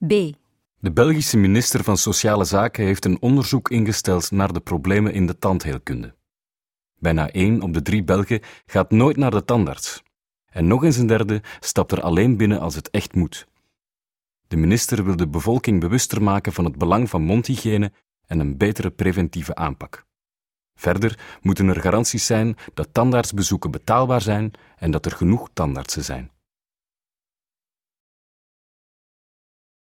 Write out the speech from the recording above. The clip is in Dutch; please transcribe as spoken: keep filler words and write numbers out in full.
B. De Belgische minister van Sociale Zaken heeft een onderzoek ingesteld naar de problemen in de tandheelkunde. Bijna één op de drie Belgen gaat nooit naar de tandarts. En nog eens een derde stapt er alleen binnen als het echt moet. De minister wil de bevolking bewuster maken van het belang van mondhygiëne en een betere preventieve aanpak. Verder moeten er garanties zijn dat tandartsbezoeken betaalbaar zijn en dat er genoeg tandartsen zijn.